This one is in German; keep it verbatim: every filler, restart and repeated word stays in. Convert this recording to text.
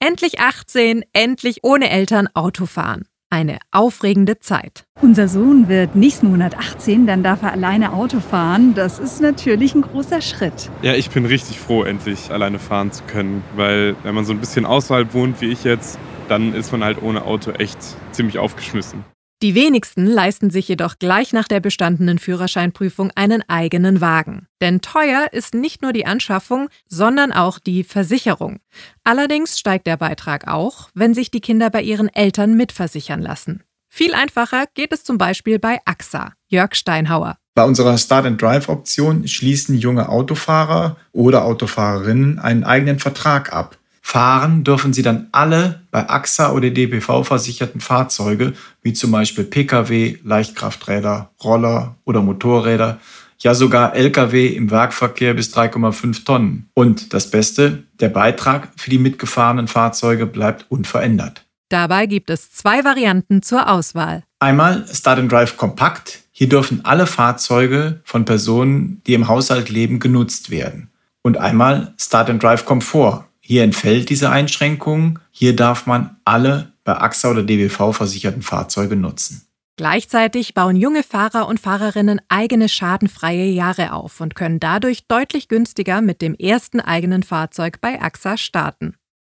Endlich achtzehn, endlich ohne Eltern Auto fahren. Eine aufregende Zeit. Unser Sohn wird nächsten Monat achtzehn, dann darf er alleine Auto fahren. Das ist natürlich ein großer Schritt. Ja, ich bin richtig froh, endlich alleine fahren zu können, weil wenn man so ein bisschen außerhalb wohnt wie ich jetzt, dann ist man halt ohne Auto echt ziemlich aufgeschmissen. Die wenigsten leisten sich jedoch gleich nach der bestandenen Führerscheinprüfung einen eigenen Wagen. Denn teuer ist nicht nur die Anschaffung, sondern auch die Versicherung. Allerdings steigt der Beitrag auch, wenn sich die Kinder bei ihren Eltern mitversichern lassen. Viel einfacher geht es zum Beispiel bei A X A. Jörg Steinhauer. Bei unserer Start-and-Drive-Option schließen junge Autofahrer oder Autofahrerinnen einen eigenen Vertrag ab. Fahren dürfen sie dann alle bei A X A oder D B V versicherten Fahrzeuge, wie zum Beispiel Pkw, Leichtkrafträder, Roller oder Motorräder, ja sogar Lkw im Werkverkehr bis drei Komma fünf Tonnen. Und das Beste, der Beitrag für die mitgefahrenen Fahrzeuge bleibt unverändert. Dabei gibt es zwei Varianten zur Auswahl. Einmal Start-and-Drive Kompakt. Hier dürfen alle Fahrzeuge von Personen, die im Haushalt leben, genutzt werden. Und einmal Start-and-Drive Komfort. Hier entfällt diese Einschränkung. Hier darf man alle bei A X A oder D B V versicherten Fahrzeuge nutzen. Gleichzeitig bauen junge Fahrer und Fahrerinnen eigene schadenfreie Jahre auf und können dadurch deutlich günstiger mit dem ersten eigenen Fahrzeug bei A X A starten.